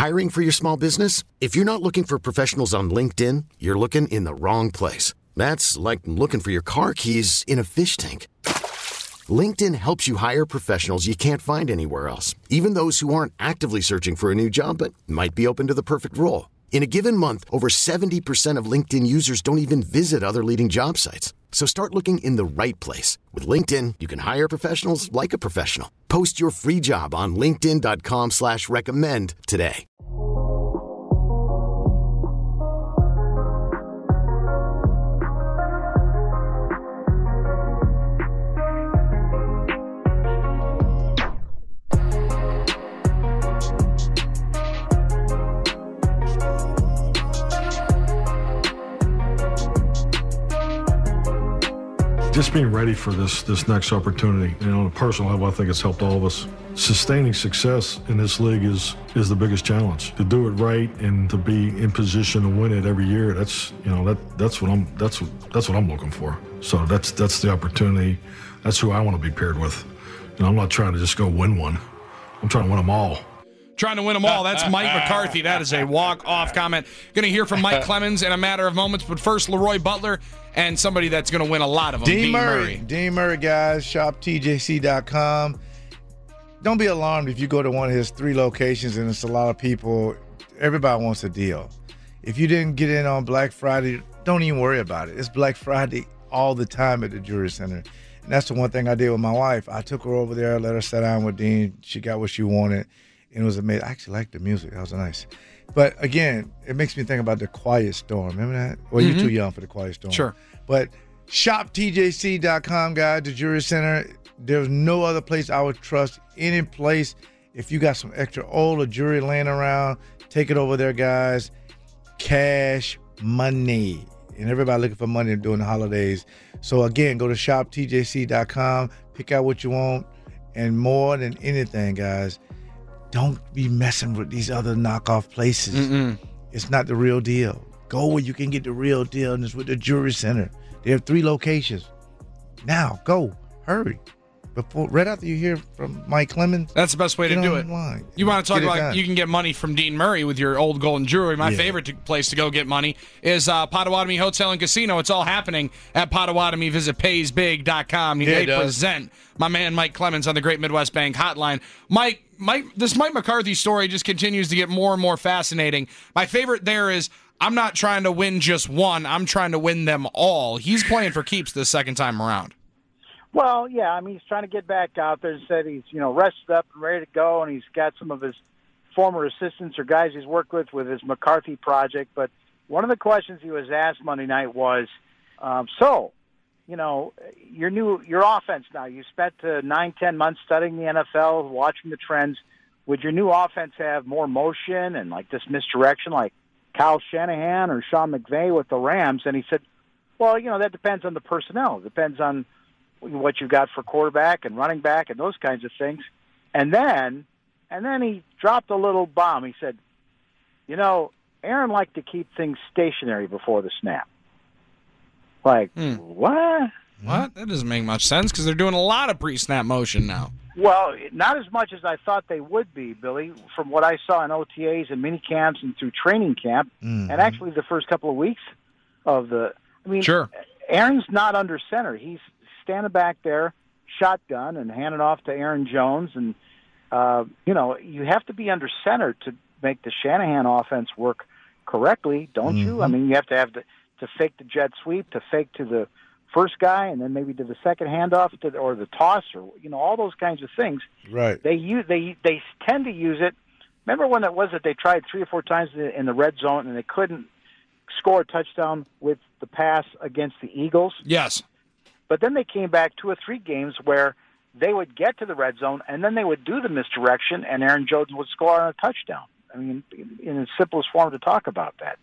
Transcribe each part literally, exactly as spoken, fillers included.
Hiring for your small business? If you're not looking for professionals on LinkedIn, you're looking in the wrong place. That's like looking for your car keys in a fish tank. LinkedIn helps you hire professionals you can't find anywhere else, even those who aren't actively searching for a new job but might be open to the perfect role. In a given month, over seventy percent of LinkedIn users don't even visit other leading job sites. So start looking in the right place. With LinkedIn, you can hire professionals like a professional. Post your free job on linkedin.com slash recommend today. Just being ready for this this next opportunity. You know, on a personal level, I think it's helped all of us. Sustaining success in this league is is the biggest challenge. To do it right and to be in position to win it every year, that's you know that that's what I'm that's what that's what I'm looking for. So that's that's the opportunity. That's who I want to be paired with. You know, I'm not trying to just go win one. I'm trying to win them all. Trying to win them all. That's Mike McCarthy. That is a walk-off comment. Going to hear from Mike Clemens in a matter of moments, but first, Leroy Butler and somebody that's going to win a lot of them, Dean, Dean Murray. Murray. Dean Murray, guys, shop T J C dot com. Don't be alarmed if you go to one of his three locations and it's a lot of people. Everybody wants a deal. If you didn't get in on Black Friday, don't even worry about it. It's Black Friday all the time at the Jewelry Center. And that's the one thing I did with my wife. I took her over there, let her sit down with Dean. She got what she wanted. And it was amazing. I actually liked the music. That was nice. But again, it makes me think about The Quiet Storm. Remember that? Well, mm-hmm. You're too young for The Quiet Storm. Sure. But shop T J C dot com, guys, the Jewelry Center. There's no other place I would trust. Any place, if you got some extra old or jewelry laying around, take it over there, guys. Cash money. And everybody looking for money during the holidays. So, again, go to shop T J C dot com. Pick out what you want. And more than anything, guys, don't be messing with these other knockoff places. Mm-mm. It's not the real deal. Go where you can get the real deal, and it's with the Jewelry Center. They have three locations. Now, go. Hurry. Before, right after you hear from Mike Clemens. That's the best way to do it. Online. You want to talk about done. You can get money from Dean Murray with your old golden jewelry. My yeah. favorite to, place to go get money is uh, Potawatomi Hotel and Casino. It's all happening at Potawatomi. Visit pays big dot com. Yeah, they present my man Mike Clemens on the Great Midwest Bank Hotline. Mike, Mike, this Mike McCarthy story just continues to get more and more fascinating. My favorite there is I'm not trying to win just one. I'm trying to win them all. He's playing for keeps this second time around. Well, yeah, I mean, he's trying to get back out there and said he's, you know, rested up and ready to go, and he's got some of his former assistants or guys he's worked with with his McCarthy project. But one of the questions he was asked Monday night was, um, so, you know, your new your offense now, you spent uh, nine, ten months studying the N F L, watching the trends. Would your new offense have more motion and, like, this misdirection like Kyle Shanahan or Sean McVay with the Rams? And he said, well, you know, that depends on the personnel. It depends on what you got for quarterback and running back and those kinds of things. And then, and then he dropped a little bomb. He said, you know, Aaron liked to keep things stationary before the snap. Like, hmm. what? What? That doesn't make much sense because they're doing a lot of pre-snap motion now. Well, not as much as I thought they would be, Billy, from what I saw in O T As and mini camps and through training camp, mm-hmm. and actually the first couple of weeks of the, I mean, sure. Aaron's not under center. He's standing back there, shotgun, and handing off to Aaron Jones. And, uh, you know, you have to be under center to make the Shanahan offense work correctly, don't mm-hmm. you? I mean, you have to have the, to fake the jet sweep, to fake to the first guy, and then maybe to the second handoff, to the, or the toss, or, you know, all those kinds of things. Right. They use, they they tend to use it. Remember when it was that they tried three or four times in the red zone and they couldn't score a touchdown with the pass against the Eagles? Yes. But then they came back two or three games where they would get to the red zone, and then they would do the misdirection, and Aaron Jones would score on a touchdown. I mean, in the simplest form to talk about that.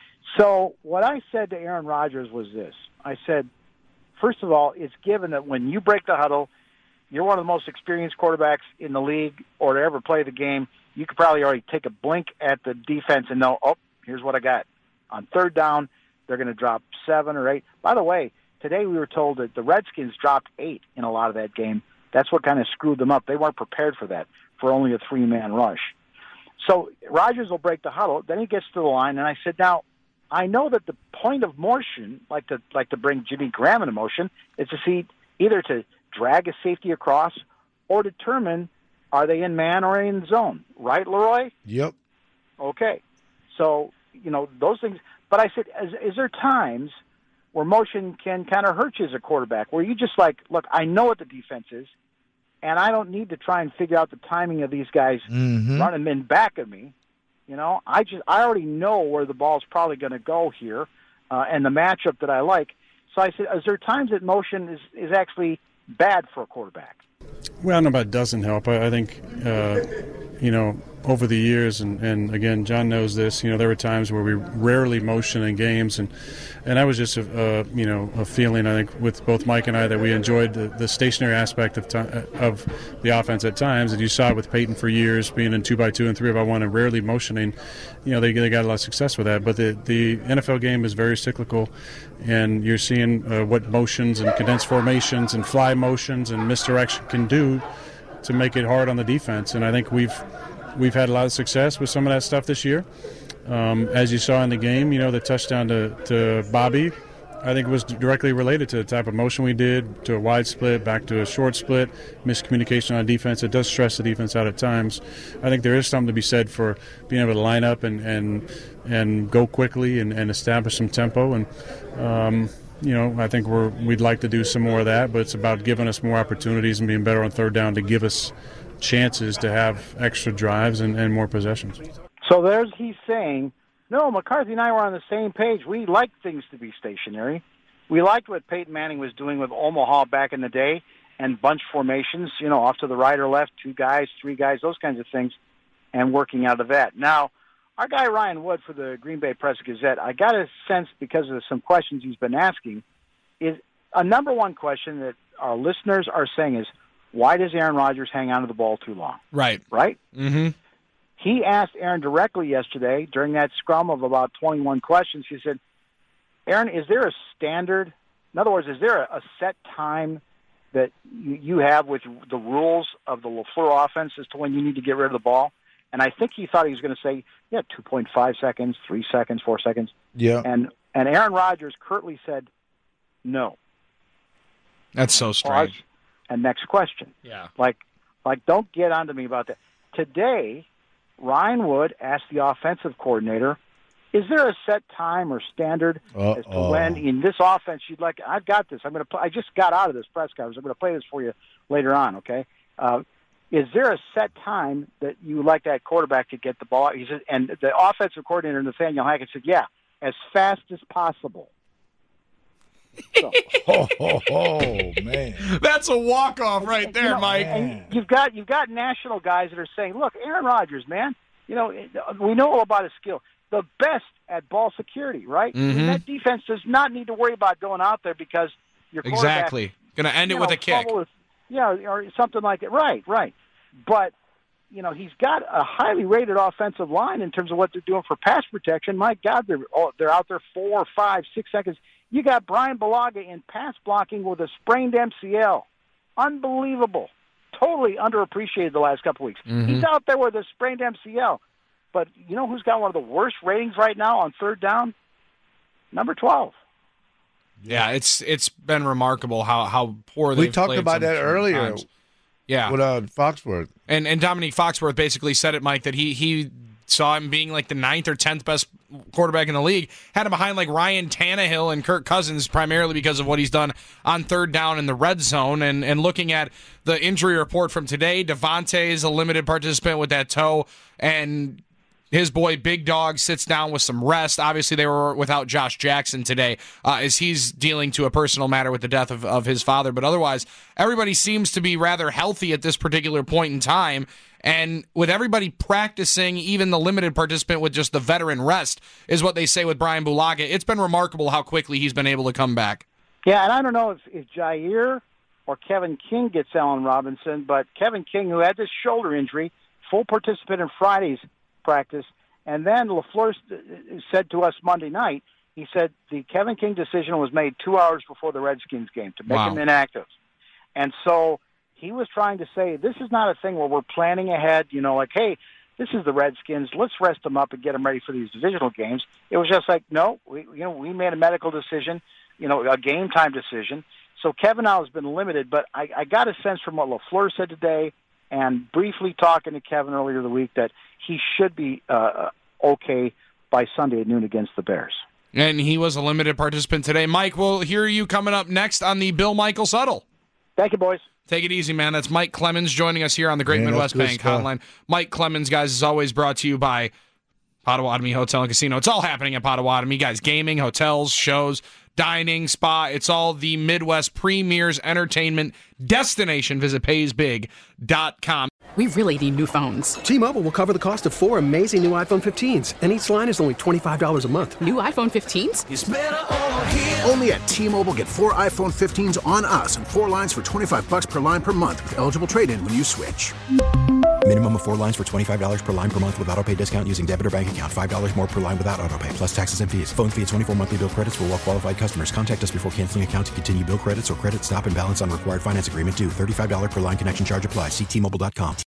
So what I said to Aaron Rodgers was this. I said, first of all, it's given that when you break the huddle, you're one of the most experienced quarterbacks in the league or to ever play the game. You could probably already take a blink at the defense and know, oh, here's what I got. On third down, they're going to drop seven or eight. By the way, today we were told that the Redskins dropped eight in a lot of that game. That's what kind of screwed them up. They weren't prepared for that, for only a three-man rush. So Rodgers will break the huddle. Then he gets to the line, and I said, now, I know that the point of motion, like to like to bring Jimmy Graham into motion, is to see either to drag a safety across or determine are they in man or in zone. Right, Leroy? Yep. Okay. So, you know, those things. But I said, is, is there times where motion can kind of hurt you as a quarterback, where you just like, look, I know what the defense is, and I don't need to try and figure out the timing of these guys Mm-hmm. running in back of me. You know, I just I already know where the ball's probably going to go here, uh, and the matchup that I like. So I said, is there times that motion is, is actually bad for a quarterback? Well, I don't know about doesn't help. I, I think, uh, you know, over the years, and, and again, John knows this, you know, there were times where we rarely motion in games, and and I was just, a, a, you know, a feeling, I think, with both Mike and I that we enjoyed the, the stationary aspect of time, of the offense at times, and you saw it with Peyton for years, being in two by two and three by one and rarely motioning. You know, they, they got a lot of success with that, but the, the N F L game is very cyclical, and you're seeing uh, what motions and condensed formations and fly motions and misdirection can do to make it hard on the defense, and I think we've we've had a lot of success with some of that stuff this year. Um, as you saw in the game, you know, the touchdown to, to Bobby, I think was directly related to the type of motion we did, to a wide split, back to a short split, miscommunication on defense. It does stress the defense out at times. I think there is something to be said for being able to line up and and, and go quickly and, and establish some tempo. And, um, you know, I think we're, we'd like to do some more of that, but it's about giving us more opportunities and being better on third down to give us chances to have extra drives and, and more possessions. So there's he's saying, no, McCarthy and I were on the same page. We like things to be stationary. We liked what Peyton Manning was doing with Omaha back in the day and bunch formations, you know, off to the right or left, two guys, three guys, those kinds of things, and working out of that. Now, our guy Ryan Wood for the Green Bay Press-Gazette, I got a sense because of some questions he's been asking, is a number one question that our listeners are saying is, why does Aaron Rodgers hang on to the ball too long? Right. Right? Mm-hmm. He asked Aaron directly yesterday during that scrum of about twenty-one questions. He said, Aaron, is there a standard? In other words, is there a, a set time that you, you have with the rules of the LaFleur offense as to when you need to get rid of the ball? And I think he thought he was going to say, yeah, two point five seconds, three seconds, four seconds. Yeah. And and Aaron Rodgers curtly said, no. That's so strange. Pause, and next question. Yeah. Like, like, don't get onto me about that. Today, Ryan Wood asked the offensive coordinator, is there a set time or standard Uh-oh. as to when in this offense you'd like, I've got this. I'm going to I just got out of this press conference. I'm going to play this for you later on, okay? Uh, is there a set time that you would like that quarterback to get the ball? He said, and the offensive coordinator, Nathaniel Hackett, said, yeah, as fast as possible. So, Oh, oh, oh, man. That's a walk-off right there, you know, Mike. And you've got you've got national guys that are saying, "Look, Aaron Rodgers, man, you know we know all about his skill. The best at ball security, right? I mean, Mhm. that defense does not need to worry about going out there because your quarterback, Exactly. Going to end it you with know, a kick. fumble is- yeah, or something like that. Right, right. But you know he's got a highly rated offensive line in terms of what they're doing for pass protection. My God, they're oh, they're out there four, five, six seconds. You got Brian Bulaga in pass blocking with a sprained M C L. Unbelievable. Totally underappreciated the last couple weeks. Mhm. He's out there with a sprained M C L. But you know who's got one of the worst ratings right now on third down? Number twelve. Yeah, it's it's been remarkable how, how poor We they've talked played about some- that some earlier times. Yeah. with uh, Foxworth. And and Dominique Foxworth basically said it, Mike, that he he saw him being like the ninth or tenth best quarterback in the league. Had him behind like Ryan Tannehill and Kirk Cousins primarily because of what he's done on third down in the red zone. And and looking at the injury report from today, Devontae is a limited participant with that toe, and his boy Big Dog sits down with some rest. Obviously, they were without Josh Jackson today uh, as he's dealing to a personal matter with the death of, of his father. But otherwise, everybody seems to be rather healthy at this particular point in time. And with everybody practicing, even the limited participant with just the veteran rest, is what they say with Brian Bulaga. It's been remarkable how quickly he's been able to come back. Yeah, and I don't know if, if Jair or Kevin King gets Allen Robinson, but Kevin King, who had this shoulder injury, full participant in Friday's practice, and then LaFleur said to us Monday night, he said the Kevin King decision was made two hours before the Redskins game to make Wow. him inactive. And so he was trying to say, this is not a thing where we're planning ahead, you know, like, hey, this is the Redskins. Let's rest them up and get them ready for these divisional games. It was just like, no, we, you know, we made a medical decision, you know, a game time decision. So Kevin now has been limited, but I, I got a sense from what LaFleur said today and briefly talking to Kevin earlier the week that he should be uh, okay by Sunday at noon against the Bears. And he was a limited participant today. Mike, we'll hear you coming up next on the Bill Michaels Huddle. Thank you, boys. Take it easy, man. That's Mike Clemens joining us here on the Great Man, Midwest Bank stuff. Hotline. Mike Clemens, guys, is always brought to you by Potawatomi Hotel and Casino. It's all happening at Potawatomi, guys. Gaming, hotels, shows, dining, spa. It's all the Midwest Premier's entertainment destination. Visit pays big dot com. We really need new phones. T-Mobile will cover the cost of four amazing new iPhone fifteens, and each line is only twenty-five dollars a month. New iPhone fifteens? It's better over here. Only at T-Mobile, get four iPhone fifteens on us and four lines for twenty-five bucks per line per month with eligible trade-in when you switch. Minimum of four lines for twenty-five dollars per line per month with autopay discount using debit or bank account. five dollars more per line without autopay, plus taxes and fees. Phone fee at twenty-four monthly bill credits for well-qualified customers. Contact us before canceling account to continue bill credits or credit stop and balance on required finance agreement due. thirty-five dollars per line connection charge applies. See T Mobile dot com.